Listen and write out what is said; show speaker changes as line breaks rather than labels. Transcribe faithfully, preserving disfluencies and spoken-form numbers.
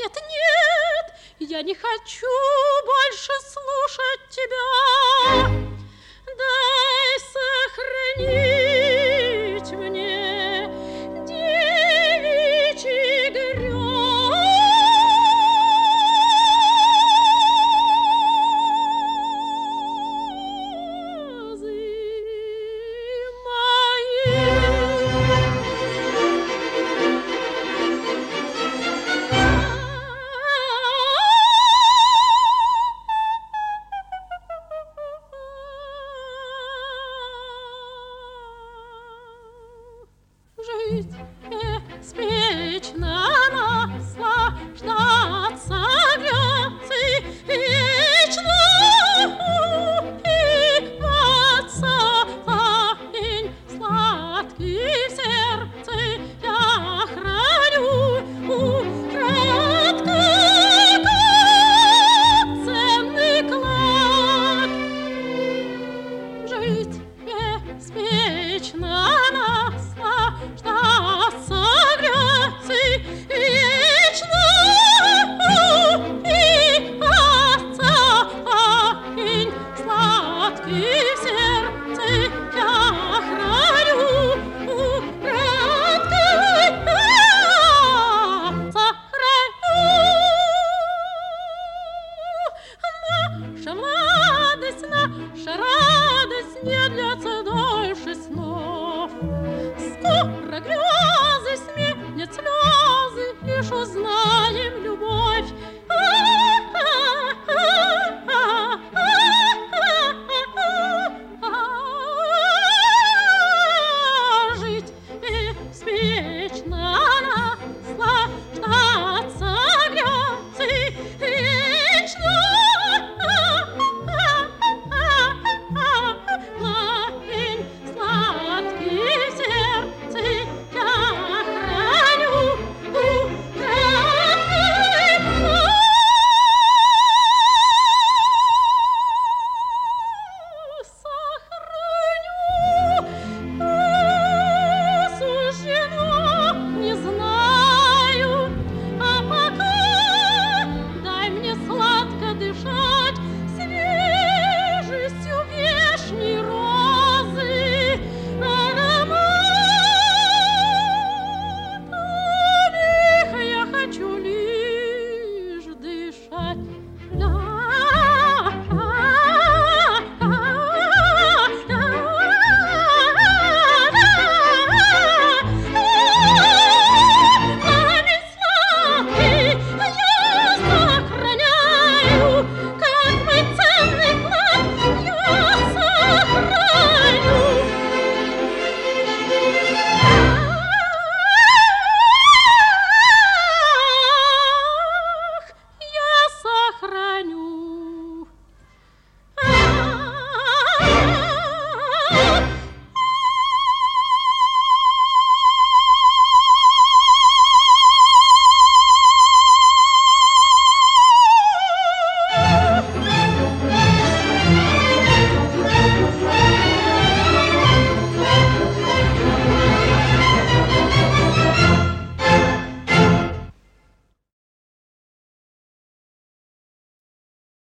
Нет, нет, я не хочу больше слушать тебя. Дай сохранить мне девичьи грезы мои. Жить беспечно, наслаждаться грезой, вечно упиваться камень сладкий в сердце я храню украдкой, как ценный клад. Жить беспечно, наслаждаться грезой, вечно упиваться камень сладкий в сердце я храню украдкой, сохраню. Наша младость, наша радость не длится дольше снов. Скоро грезы сменят слезы, лишь узнать